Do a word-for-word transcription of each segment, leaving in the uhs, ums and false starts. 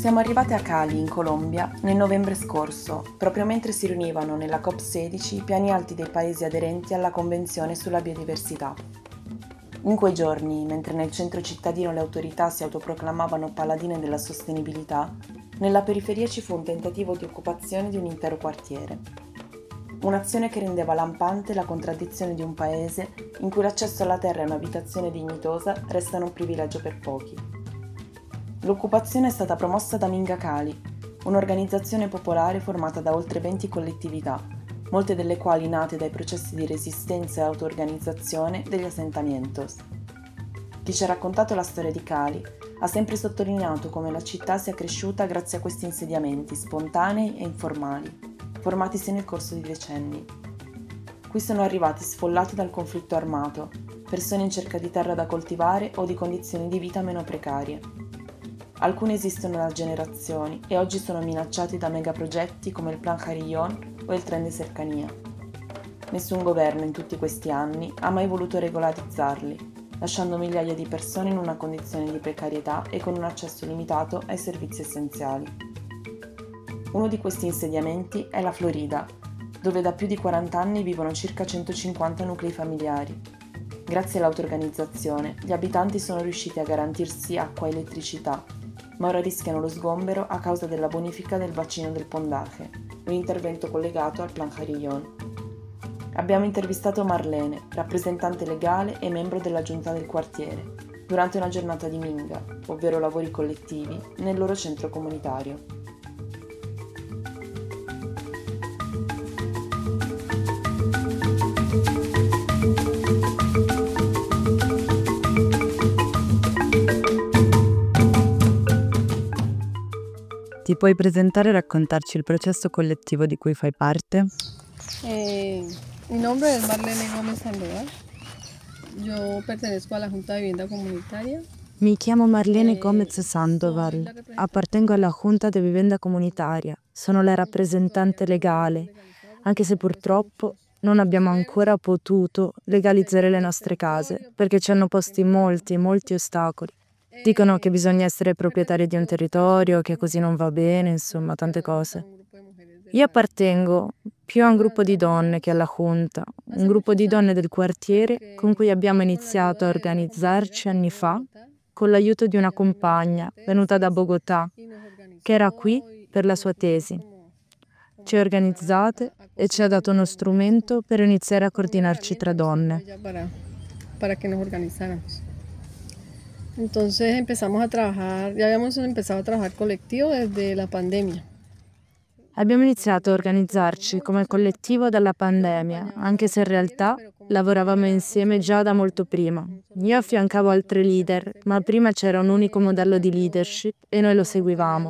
Siamo arrivate a Cali, in Colombia, nel novembre scorso, proprio mentre si riunivano nella COP sedici i piani alti dei paesi aderenti alla Convenzione sulla biodiversità. In quei giorni, mentre nel centro cittadino le autorità si autoproclamavano paladine della sostenibilità, nella periferia ci fu un tentativo di occupazione di un intero quartiere. Un'azione che rendeva lampante la contraddizione di un paese in cui l'accesso alla terra e un'abitazione dignitosa restano un privilegio per pochi. L'occupazione è stata promossa da Minga Cali, un'organizzazione popolare formata da oltre venti collettività, molte delle quali nate dai processi di resistenza e auto-organizzazione degli asentamientos. Chi ci ha raccontato la storia di Cali ha sempre sottolineato come la città sia cresciuta grazie a questi insediamenti spontanei e informali, formatisi nel corso di decenni. Qui sono arrivati sfollati dal conflitto armato, persone in cerca di terra da coltivare o di condizioni di vita meno precarie. Alcuni esistono da generazioni e oggi sono minacciati da megaprogetti come il Plan Carillon o il Tren de Cercanía. Nessun governo in tutti questi anni ha mai voluto regolarizzarli, lasciando migliaia di persone in una condizione di precarietà e con un accesso limitato ai servizi essenziali. Uno di questi insediamenti è la Florida, dove da più di quaranta anni vivono circa centocinquanta nuclei familiari. Grazie all'auto-organizzazione, gli abitanti sono riusciti a garantirsi acqua e elettricità, ma ora rischiano lo sgombero a causa della bonifica del bacino del Pondaje, un intervento collegato al Plan Carillon. Abbiamo intervistato Marlene, rappresentante legale e membro della giunta del quartiere, durante una giornata di Minga, ovvero lavori collettivi, nel loro centro comunitario. Ti puoi presentare e raccontarci il processo collettivo di cui fai parte? Eh, mi nombre es Marlene Gómez Sandoval. Yo pertenezco a la Junta de Vivienda Comunitaria. Mi chiamo Marlene Gómez Sandoval, appartengo alla Junta de Vivienda Comunitaria, sono la rappresentante legale, anche se purtroppo non abbiamo ancora potuto legalizzare le nostre case, perché ci hanno posti molti, molti ostacoli. Dicono che bisogna essere proprietari di un territorio, che così non va bene, insomma, tante cose. Io appartengo più a un gruppo di donne che alla Junta, un gruppo di donne del quartiere con cui abbiamo iniziato a organizzarci anni fa con l'aiuto di una compagna venuta da Bogotà, che era qui per la sua tesi. Ci ha organizzate e ci ha dato uno strumento per iniziare a coordinarci tra donne. Para que nos organizáramos. Entonces empezamos a trabajar, ya habíamos empezado a trabajar colectivo desde la pandemia. Abbiamo iniziato a organizzarci come collettivo dalla pandemia, anche se in realtà lavoravamo insieme già da molto prima. Io affiancavo altri leader, ma prima c'era un unico modello di leadership e noi lo seguivamo.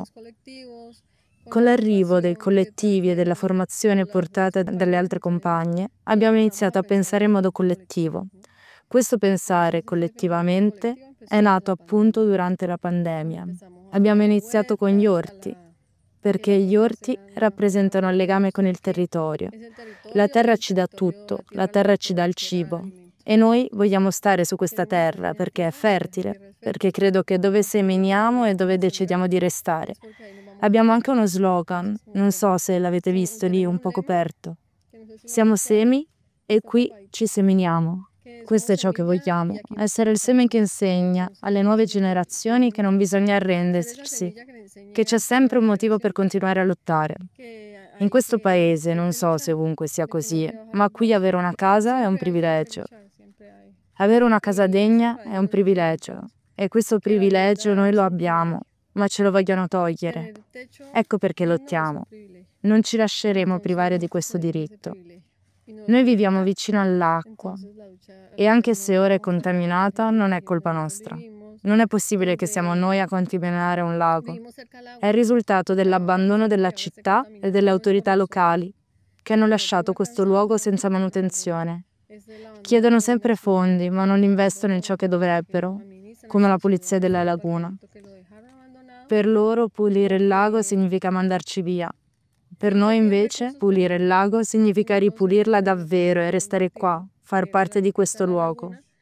Con l'arrivo dei collettivi e della formazione portata dalle altre compagne, abbiamo iniziato a pensare in modo collettivo. Questo pensare collettivamente è nato appunto durante la pandemia. Abbiamo iniziato con gli orti, perché gli orti rappresentano il legame con il territorio. La terra ci dà tutto, la terra ci dà il cibo. E noi vogliamo stare su questa terra perché è fertile, perché credo che dove seminiamo è dove decidiamo di restare. Abbiamo anche uno slogan, non so se l'avete visto lì un po' coperto. Siamo semi e qui ci seminiamo. Questo è ciò che vogliamo, essere il seme che insegna alle nuove generazioni che non bisogna arrendersi, che c'è sempre un motivo per continuare a lottare. In questo paese, non so se ovunque sia così, ma qui avere una casa è un privilegio. Avere una casa degna è un privilegio, e questo privilegio noi lo abbiamo, ma ce lo vogliono togliere. Ecco perché lottiamo. Non ci lasceremo privare di questo diritto. Noi viviamo vicino all'acqua e anche se ora è contaminata non è colpa nostra. Non è possibile che siamo noi a contaminare un lago. È il risultato dell'abbandono della città e delle autorità locali che hanno lasciato questo luogo senza manutenzione. Chiedono sempre fondi ma non investono in ciò che dovrebbero, come la pulizia della laguna. Per loro pulire il lago significa mandarci via. Per noi invece pulire il lago significa ripulirla davvero e restare qua, far parte di questo luogo.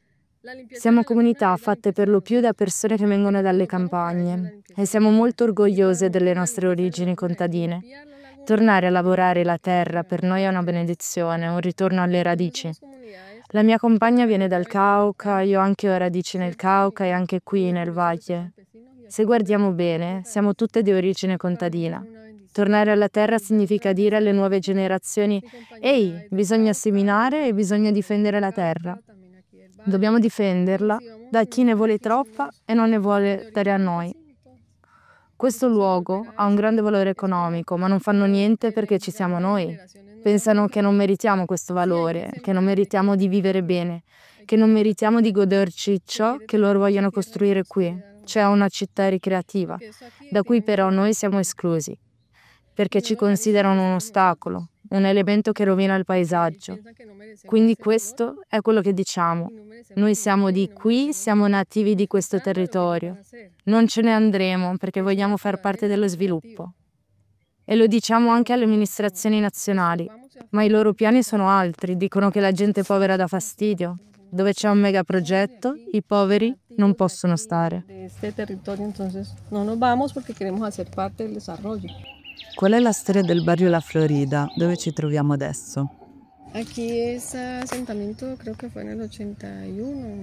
Siamo comunità fatte per lo più da persone che vengono dalle campagne e siamo molto orgogliose delle nostre origini contadine. Tornare a lavorare la terra per noi è una benedizione, un ritorno alle radici. La mia compagna viene dal Cauca, io anche ho radici nel Cauca e anche qui nel Valle. Se guardiamo bene, siamo tutte di origine contadina. Tornare alla terra significa dire alle nuove generazioni: ehi, bisogna seminare e bisogna difendere la terra. Dobbiamo difenderla da chi ne vuole troppa e non ne vuole dare a noi. Questo luogo ha un grande valore economico, ma non fanno niente perché ci siamo noi. Pensano che non meritiamo questo valore, che non meritiamo di vivere bene, che non meritiamo di goderci ciò che loro vogliono costruire qui, cioè una città ricreativa, da cui però noi siamo esclusi, perché ci considerano un ostacolo, un elemento che rovina il paesaggio. Quindi questo è quello che diciamo. Noi siamo di qui, siamo nativi di questo territorio. Non ce ne andremo perché vogliamo far parte dello sviluppo. E lo diciamo anche alle amministrazioni nazionali, ma i loro piani sono altri, dicono che la gente povera dà fastidio. Dove c'è un megaprogetto, i poveri non possono stare. Este territorio, entonces no nos vamos porque queremos hacer parte del desarrollo. Qual è la storia del barrio La Florida, dove ci troviamo adesso? Aquí ese asentamiento creo que fue en el ochenta y uno.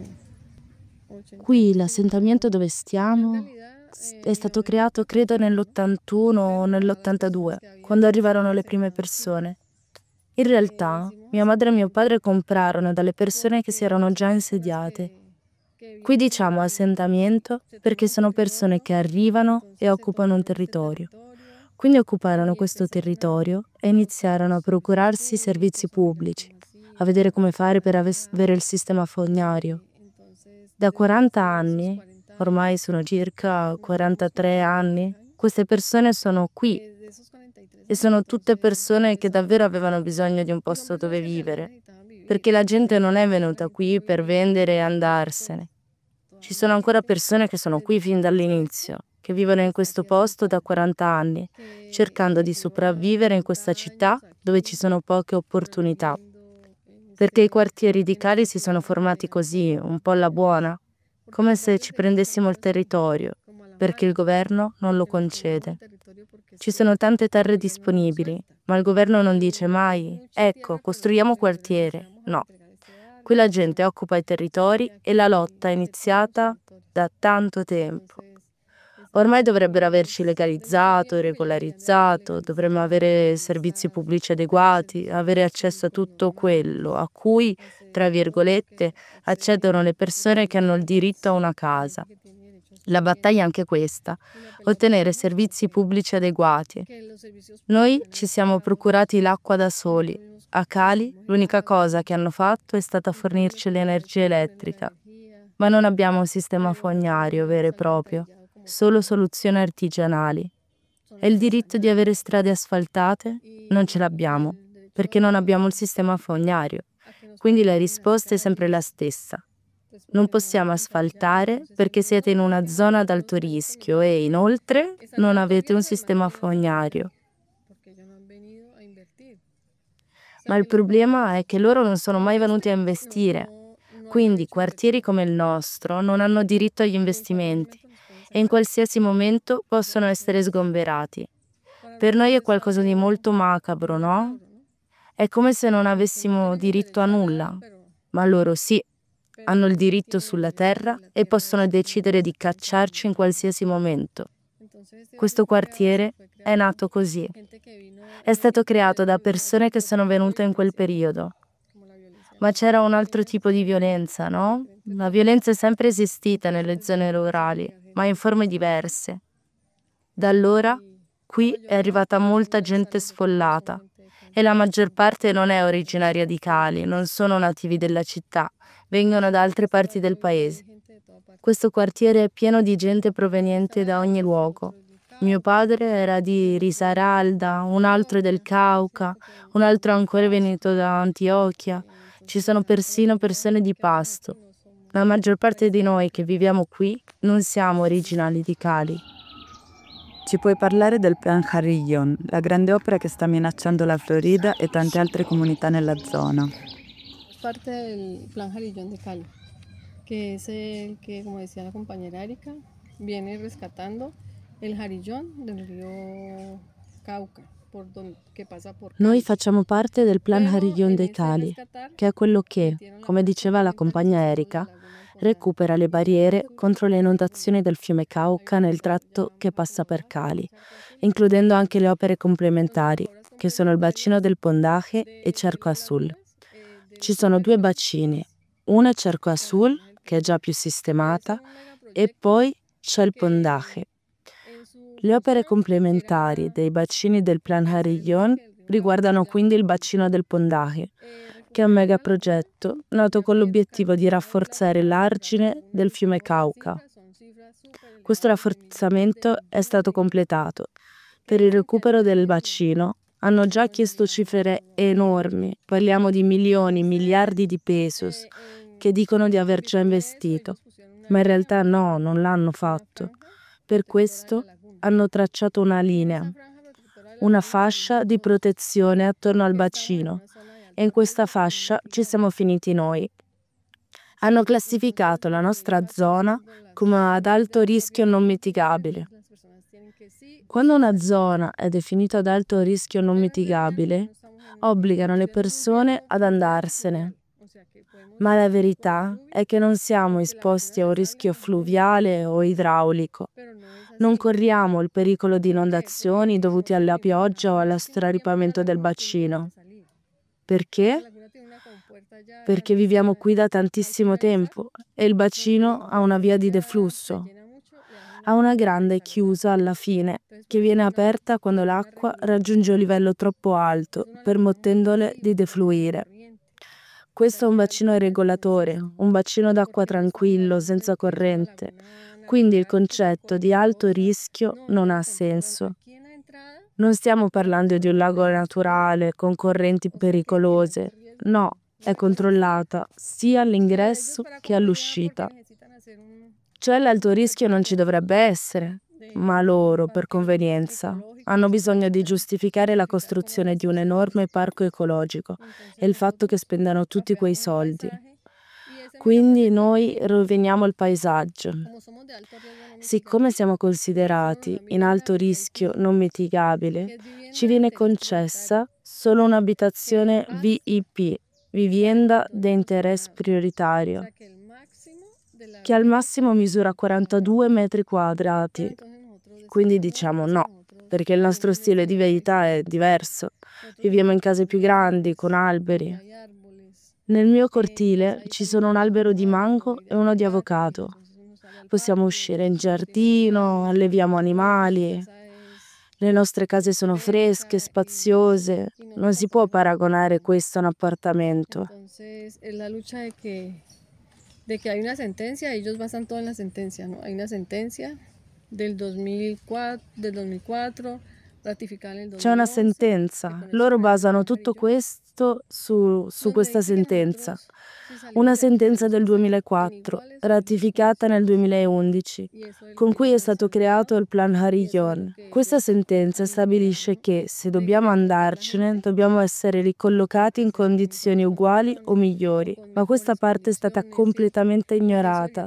Qui l'assentamiento dove stiamo è stato creato credo nell'ottantuno o nell'ottantadue, quando arrivarono le prime persone. In realtà, mia madre e mio padre comprarono dalle persone che si erano già insediate. Qui diciamo assentamento perché sono persone che arrivano e occupano un territorio. Quindi occuparono questo territorio e iniziarono a procurarsi servizi pubblici, a vedere come fare per avere il sistema fognario. Da quaranta anni, ormai sono circa quarantatré anni, queste persone sono qui e sono tutte persone che davvero avevano bisogno di un posto dove vivere, perché la gente non è venuta qui per vendere e andarsene. Ci sono ancora persone che sono qui fin dall'inizio, che vivono in questo posto da quaranta anni, cercando di sopravvivere in questa città dove ci sono poche opportunità. Perché i quartieri di Cali si sono formati così, un po' alla buona, come se ci prendessimo il territorio, perché il governo non lo concede. Ci sono tante terre disponibili, ma il governo non dice mai: ecco, costruiamo quartiere. No. Qui la gente occupa i territori e la lotta è iniziata da tanto tempo. Ormai dovrebbero averci legalizzato, regolarizzato, dovremmo avere servizi pubblici adeguati, avere accesso a tutto quello a cui, tra virgolette, accedono le persone che hanno il diritto a una casa. La battaglia è anche questa, ottenere servizi pubblici adeguati. Noi ci siamo procurati l'acqua da soli. A Cali l'unica cosa che hanno fatto è stata fornirci l'energia elettrica, ma non abbiamo un sistema fognario vero e proprio. Solo soluzioni artigianali. E il diritto di avere strade asfaltate? Non ce l'abbiamo, perché non abbiamo il sistema fognario. Quindi la risposta è sempre la stessa. Non possiamo asfaltare perché siete in una zona ad alto rischio e, inoltre, non avete un sistema fognario. Ma il problema è che loro non sono mai venuti a investire. Quindi quartieri come il nostro non hanno diritto agli investimenti e in qualsiasi momento possono essere sgomberati. Per noi è qualcosa di molto macabro, no? È come se non avessimo diritto a nulla, ma loro sì, hanno il diritto sulla terra e possono decidere di cacciarci in qualsiasi momento. Questo quartiere è nato così. È stato creato da persone che sono venute in quel periodo. Ma c'era un altro tipo di violenza, no? La violenza è sempre esistita nelle zone rurali, ma in forme diverse. Da allora, qui è arrivata molta gente sfollata e la maggior parte non è originaria di Cali, non sono nativi della città, vengono da altre parti del paese. Questo quartiere è pieno di gente proveniente da ogni luogo. Mio padre era di Risaralda, un altro del Cauca, un altro ancora venuto da Antiochia. Ci sono persino persone di Pasto. La maggior parte di noi che viviamo qui non siamo originali di Cali. Ci puoi parlare del Plan Jarillón, la grande opera che sta minacciando la Florida e tante altre comunità nella zona? Parte del Plan Jarillón de Cali. que es el que, como decía la compañera Erika, viene rescatando el Jarillón del río Cauca, por don- che passa por Noi Cali. facciamo parte del Plan Pero Harillon en dei ese Cali, rescatar che è quello che, metieron la come parte diceva la ambiental, compagna que son Erika, las lagunas fondales. recupera le barriere contro le inondazioni del fiume Cauca nel tratto che passa per Cali, includendo anche le opere complementari, che sono il bacino del Pondaje e Cerco Azul. Ci sono due bacini, uno è Cerco Azul, che è già più sistemata, e poi c'è il Pondaje. Le opere complementari dei bacini del Plan Harillon riguardano quindi il bacino del Pondaje, che è un megaprogetto nato con l'obiettivo di rafforzare l'argine del fiume Cauca. Questo rafforzamento è stato completato. Per il recupero del bacino hanno già chiesto cifre enormi, parliamo di milioni, miliardi di pesos, che dicono di aver già investito, ma in realtà no, non l'hanno fatto. Per questo hanno tracciato una linea, una fascia di protezione attorno al bacino, e in questa fascia ci siamo finiti noi. Hanno classificato la nostra zona come ad alto rischio non mitigabile. Quando una zona è definita ad alto rischio non mitigabile, obbligano le persone ad andarsene. Ma la verità è che non siamo esposti a un rischio fluviale o idraulico. Non corriamo il pericolo di inondazioni dovuti alla pioggia o allo straripamento del bacino. Perché? Perché viviamo qui da tantissimo tempo e il bacino ha una via di deflusso. Ha una grande chiusa alla fine, che viene aperta quando l'acqua raggiunge un livello troppo alto, permettendole di defluire. Questo è un bacino regolatore, un bacino d'acqua tranquillo, senza corrente. Quindi il concetto di alto rischio non ha senso. Non stiamo parlando di un lago naturale con correnti pericolose. No, è controllata sia all'ingresso che all'uscita. Cioè l'alto rischio non ci dovrebbe essere, ma loro, per convenienza, hanno bisogno di giustificare la costruzione di un enorme parco ecologico e il fatto che spendano tutti quei soldi. Quindi noi roviniamo il paesaggio. Siccome siamo considerati in alto rischio non mitigabile, ci viene concessa solo un'abitazione V I P, vivienda de interés prioritario, che al massimo misura quarantadue metri quadrati. Quindi diciamo no, perché il nostro stile di vita è diverso. Viviamo in case più grandi, con alberi. Nel mio cortile ci sono un albero di mango e uno di avocado. Possiamo uscire in giardino, alleviamo animali. Le nostre case sono fresche, spaziose. Non si può paragonare questo a un appartamento. Entonces, es la lucha de que, de que hay una sentencia, ellos basan todo en la sentencia, ¿no? Hay una sentencia del duemilaquattro, del duemilaquattro, ratificada nel C'è una duemilaonce, sentenza. Loro basano tutto questo su, su questa sentenza. Una sentenza del duemilaquattro, ratificata nel duemilaundici, con cui è stato creato il Plan Harillon. Questa sentenza stabilisce che, se dobbiamo andarcene, dobbiamo essere ricollocati in condizioni uguali o migliori, ma questa parte è stata completamente ignorata.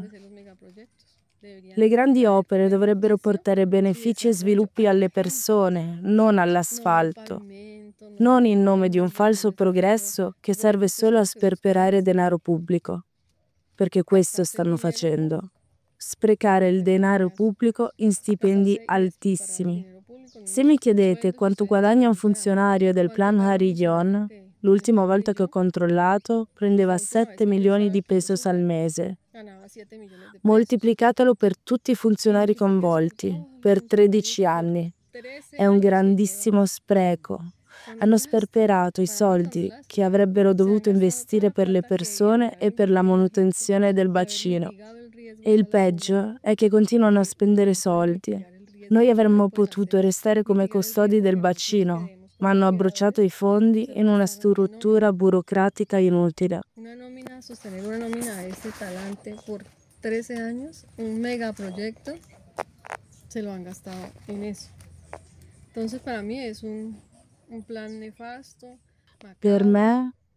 Le grandi opere dovrebbero portare benefici e sviluppi alle persone, non all'asfalto, non in nome di un falso progresso che serve solo a sperperare denaro pubblico, perché questo stanno facendo. Sprecare il denaro pubblico in stipendi altissimi. Se mi chiedete quanto guadagna un funzionario del Plan Harillon, l'ultima volta che ho controllato prendeva sette milioni di pesos al mese. Moltiplicatelo per tutti i funzionari coinvolti, per tredici anni. È un grandissimo spreco. Hanno sperperato i soldi che avrebbero dovuto investire per le persone e per la manutenzione del bacino. E il peggio è che continuano a spendere soldi. Noi avremmo potuto restare come custodi del bacino, ma hanno abbruciato i fondi in una struttura burocratica inutile. Una nómina, sostener una nómina de este talante por trece años, un megaproyecto, se lo han gastado en eso. Entonces para mí es un, un plan nefasto. Per me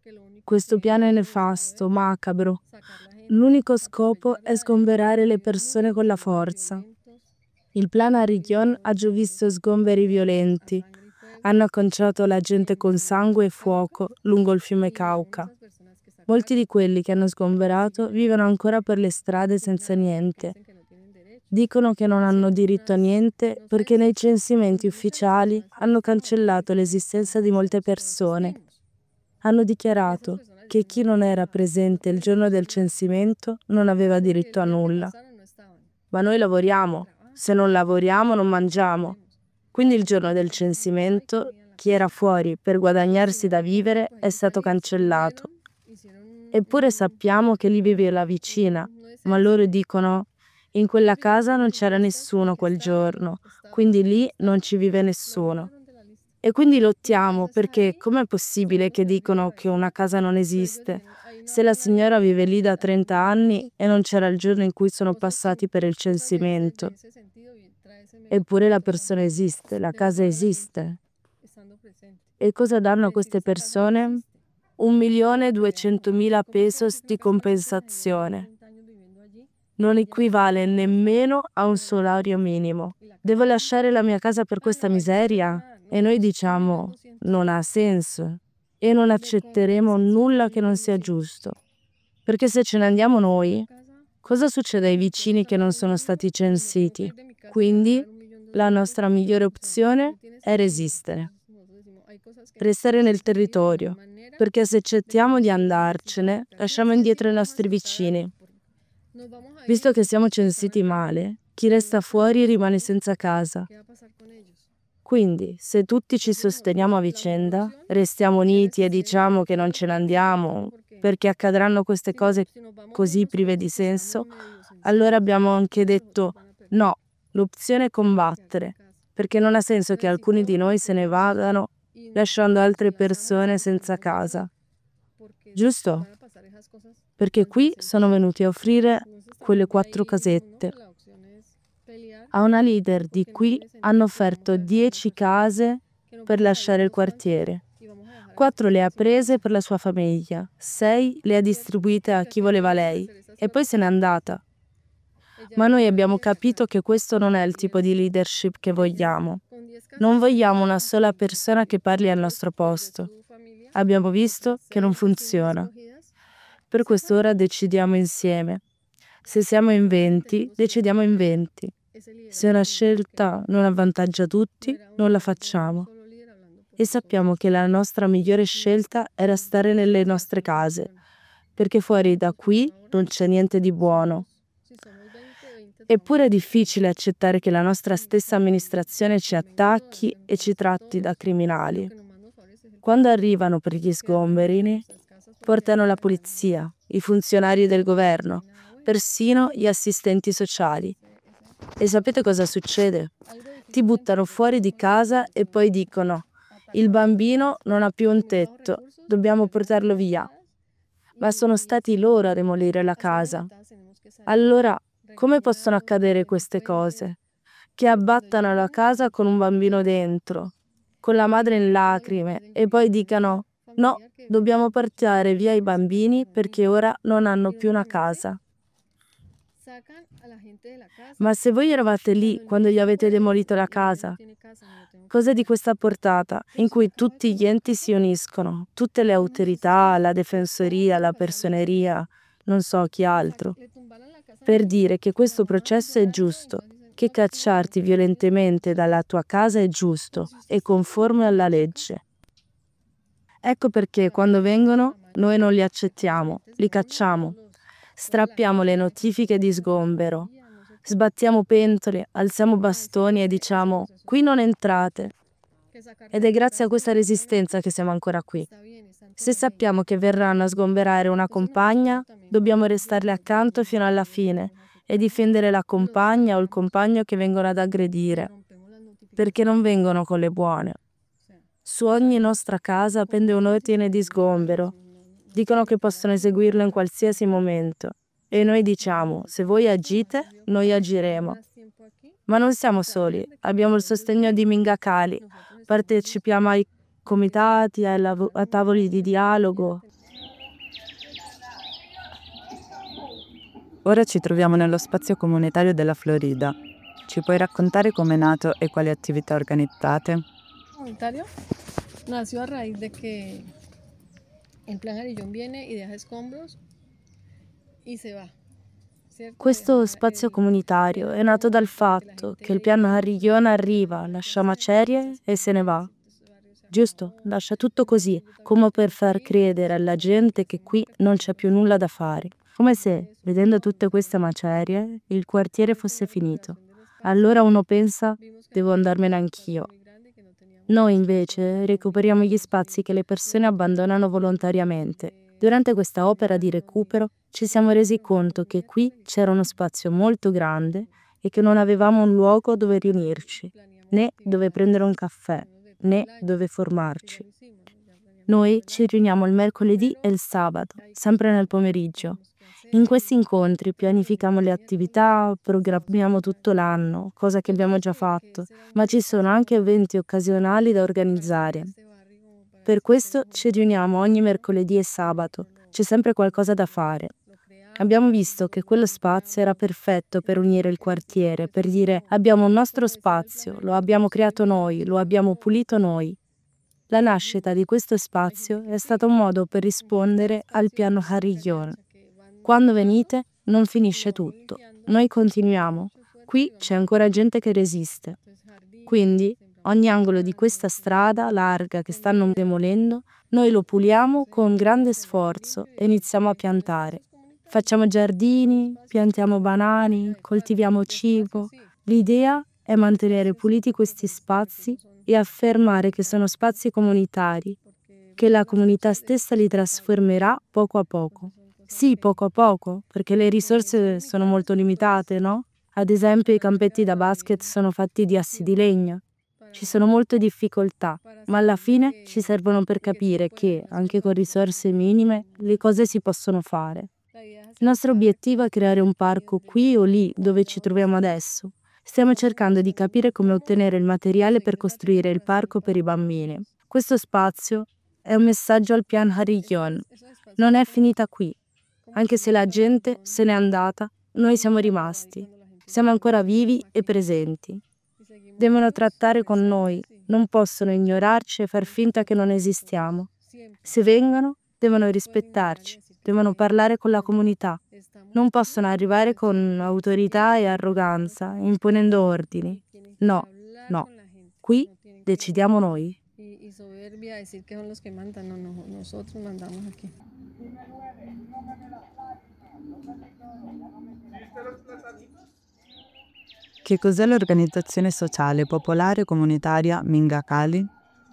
Questo piano è nefasto, macabro. L'unico scopo è sgomberare le persone con la forza. Il plan Harry-John ha già visto sgomberi violenti. Hanno acconciato la gente con sangue e fuoco lungo il fiume Cauca. Molti di quelli che hanno sgomberato vivono ancora per le strade senza niente. Dicono che non hanno diritto a niente perché nei censimenti ufficiali hanno cancellato l'esistenza di molte persone. Hanno dichiarato che chi non era presente il giorno del censimento non aveva diritto a nulla. Ma noi lavoriamo. Se non lavoriamo non mangiamo. Quindi il giorno del censimento chi era fuori per guadagnarsi da vivere è stato cancellato. Eppure sappiamo che lì vive la vicina, ma loro dicono in quella casa non c'era nessuno quel giorno, quindi lì non ci vive nessuno. E quindi lottiamo perché com'è possibile che dicono che una casa non esiste? Se la signora vive lì da trenta anni e non c'era il giorno in cui sono passati per il censimento. Eppure la persona esiste, la casa esiste. E cosa danno a queste persone? Un milione duecentomila pesos di compensazione. Non equivale nemmeno a un salario minimo. Devo lasciare la mia casa per questa miseria? E noi diciamo, non ha senso. E non accetteremo nulla che non sia giusto. Perché se ce ne andiamo noi, cosa succede ai vicini che non sono stati censiti? Quindi la nostra migliore opzione è resistere. Restare nel territorio, perché se accettiamo di andarcene, lasciamo indietro i nostri vicini. Visto che siamo censiti male, chi resta fuori rimane senza casa. Quindi, se tutti ci sosteniamo a vicenda, restiamo uniti e diciamo che non ce ne andiamo, perché accadranno queste cose così prive di senso, allora abbiamo anche detto no, l'opzione è combattere, perché non ha senso che alcuni di noi se ne vadano lasciando altre persone senza casa. Giusto? Perché qui sono venuti a offrire quelle quattro casette. A una leader di qui hanno offerto dieci case per lasciare il quartiere. Quattro le ha prese per la sua famiglia, sei le ha distribuite a chi voleva lei e poi se n'è andata. Ma noi abbiamo capito che questo non è il tipo di leadership che vogliamo. Non vogliamo una sola persona che parli al nostro posto. Abbiamo visto che non funziona. Per questo ora decidiamo insieme. Se siamo in venti, decidiamo in venti. Se una scelta non avvantaggia tutti, non la facciamo. E sappiamo che la nostra migliore scelta era stare nelle nostre case, perché fuori da qui non c'è niente di buono. Eppure è difficile accettare che la nostra stessa amministrazione ci attacchi e ci tratti da criminali. Quando arrivano per gli sgomberi, portano la polizia, i funzionari del governo, persino gli assistenti sociali. E sapete cosa succede? Ti buttano fuori di casa e poi dicono: il bambino non ha più un tetto, dobbiamo portarlo via. Ma sono stati loro a demolire la casa. Allora, come possono accadere queste cose? Che abbattano la casa con un bambino dentro, con la madre in lacrime, e poi dicano: no, dobbiamo portare via i bambini perché ora non hanno più una casa. Ma se voi eravate lì quando gli avete demolito la casa, cosa di questa portata, in cui tutti gli enti si uniscono, tutte le autorità, la difensoria, la personeria, non so chi altro, per dire che questo processo è giusto, che cacciarti violentemente dalla tua casa è giusto e conforme alla legge. Ecco perché quando vengono noi non li accettiamo, li cacciamo. Strappiamo le notifiche di sgombero, sbattiamo pentole, alziamo bastoni e diciamo: qui non entrate. Ed è grazie a questa resistenza che siamo ancora qui. Se sappiamo che verranno a sgomberare una compagna, dobbiamo restarle accanto fino alla fine e difendere la compagna o il compagno che vengono ad aggredire, perché non vengono con le buone. Su ogni nostra casa pende un ordine di sgombero. Dicono che possono eseguirlo in qualsiasi momento. E noi diciamo: se voi agite, noi agiremo. Ma non siamo soli, abbiamo il sostegno di Minga Kali, partecipiamo ai comitati, ai lav- a tavoli di dialogo. Ora ci troviamo nello spazio comunitario della Florida. Ci puoi raccontare come è nato e quali attività organizzate? Comunitario nació a raíz de que el Plan Jarillón viene y deja escombros y se va. Questo spazio comunitario è nato dal fatto che il piano Carriglione arriva, lascia macerie e se ne va. Giusto? Lascia tutto così, come per far credere alla gente che qui non c'è più nulla da fare. Come se, vedendo tutte queste macerie, il quartiere fosse finito. Allora uno pensa, devo andarmene anch'io. Noi invece recuperiamo gli spazi che le persone abbandonano volontariamente. Durante questa opera di recupero ci siamo resi conto che qui c'era uno spazio molto grande e che non avevamo un luogo dove riunirci, né dove prendere un caffè, né dove formarci. Noi ci riuniamo il mercoledì e il sabato, sempre nel pomeriggio. In questi incontri pianifichiamo le attività, programmiamo tutto l'anno, cosa che abbiamo già fatto, ma ci sono anche eventi occasionali da organizzare. Per questo ci riuniamo ogni mercoledì e sabato, c'è sempre qualcosa da fare. Abbiamo visto che quello spazio era perfetto per unire il quartiere, per dire abbiamo un nostro spazio, lo abbiamo creato noi, lo abbiamo pulito noi. La nascita di questo spazio è stato un modo per rispondere al piano Carriglione. Quando venite non finisce tutto, noi continuiamo. Qui c'è ancora gente che resiste. Quindi ogni angolo di questa strada larga che stanno demolendo, noi lo puliamo con grande sforzo e iniziamo a piantare. Facciamo giardini, piantiamo banani, coltiviamo cibo. L'idea è mantenere puliti questi spazi e affermare che sono spazi comunitari, che la comunità stessa li trasformerà poco a poco. Sì, poco a poco, perché le risorse sono molto limitate, no? Ad esempio i campetti da basket sono fatti di assi di legno. Ci sono molte difficoltà, ma alla fine ci servono per capire che, anche con risorse minime, le cose si possono fare. Il nostro obiettivo è creare un parco qui o lì, dove ci troviamo adesso. Stiamo cercando di capire come ottenere il materiale per costruire il parco per i bambini. Questo spazio è un messaggio al pian Carriglione. Non è finita qui. Anche se la gente se n'è andata, noi siamo rimasti. Siamo ancora vivi e presenti. Devono trattare con noi, non possono ignorarci e far finta che non esistiamo. Se vengono, devono rispettarci, devono parlare con la comunità. Non possono arrivare con autorità e arroganza, imponendo ordini. No, no. Qui decidiamo noi. Y soberbia decir que son los que mandan, no, no, nosotros mandamos aquí. Che cos'è l'organizzazione sociale popolare comunitaria Minga Cali?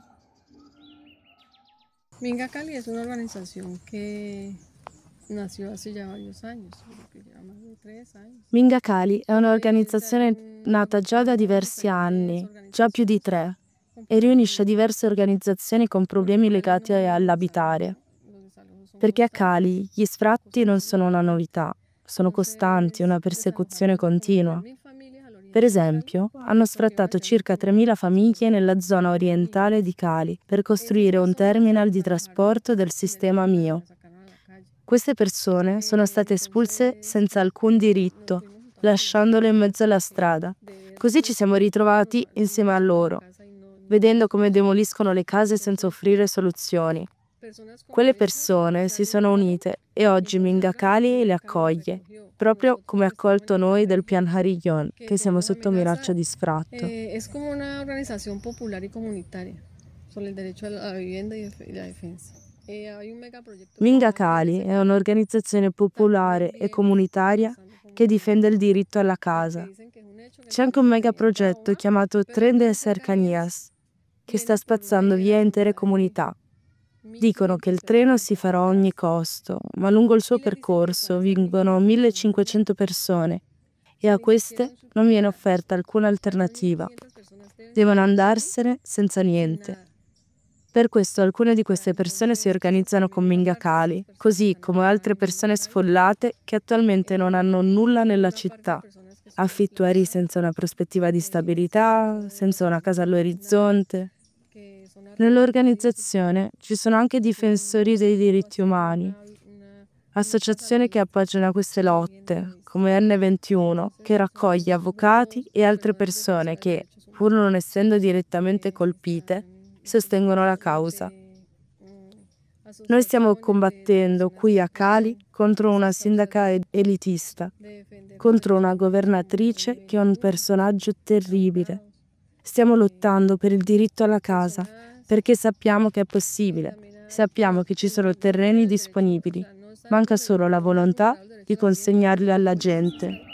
Minga Cali es una organización que nació hace ya varios años, creo que ya más de tres años. Minga Cali è un'organizzazione nata già da diversi anni, già più di tre, e riunisce diverse organizzazioni con problemi legati all'abitare. Perché a Cali gli sfratti non sono una novità, sono costanti, una persecuzione continua. Per esempio, hanno sfrattato circa tremila famiglie nella zona orientale di Cali per costruire un terminal di trasporto del sistema Mio. Queste persone sono state espulse senza alcun diritto, lasciandole in mezzo alla strada. Così ci siamo ritrovati insieme a loro, vedendo come demoliscono le case senza offrire soluzioni. Quelle persone si sono unite e oggi Minga Cali le accoglie, proprio come ha accolto noi del Pian Carriglione, che siamo sotto minaccia di sfratto. Eh, es como una organización popular y comunitaria sobre el derecho a la vivienda y la defensa. Eh, hay un megaproyecto. Minga Cali è un'organizzazione popolare e comunitaria che difende il diritto alla casa. C'è anche un megaprogetto chiamato Tren de Cercanías, che sta spazzando via intere comunità. Dicono che il treno si farà a ogni costo, ma lungo il suo percorso vivono millecinquecento persone e a queste non viene offerta alcuna alternativa. Devono andarsene senza niente. Per questo alcune di queste persone si organizzano con Minga Cali, così come altre persone sfollate che attualmente non hanno nulla nella città. Affittuari senza una prospettiva di stabilità, senza una casa all'orizzonte. Nell'organizzazione ci sono anche difensori dei diritti umani. associazione che appoggiano queste lotte, come enne ventuno, che raccoglie avvocati e altre persone che, pur non essendo direttamente colpite, sostengono la causa. Noi stiamo combattendo qui a Cali contro una sindaca elitista, contro una governatrice che è un personaggio terribile. Stiamo lottando per il diritto alla casa, perché sappiamo che è possibile, sappiamo che ci sono terreni disponibili, manca solo la volontà di consegnarli alla gente.